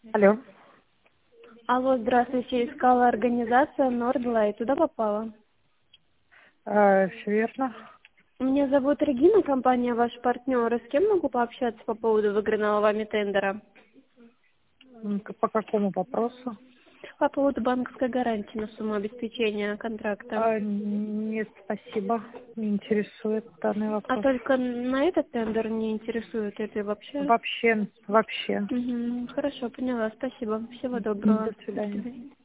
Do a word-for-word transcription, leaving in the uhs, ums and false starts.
Алло. Алло, здравствуйте. Искала организация Нордлайт. Туда попала? Э, все верно. Меня зовут Регина, компания ваш партнер. С кем могу пообщаться по поводу выигранного вами тендера? М, к- По какому вопросу? По поводу банковской гарантии на сумму обеспечения контракта. А, нет, спасибо. Не интересует данный А вопрос. только на этот тендер не интересует это вообще? Вообще, вообще. Угу, хорошо, поняла. Спасибо. Всего М, До доброго. До свидания. свидания.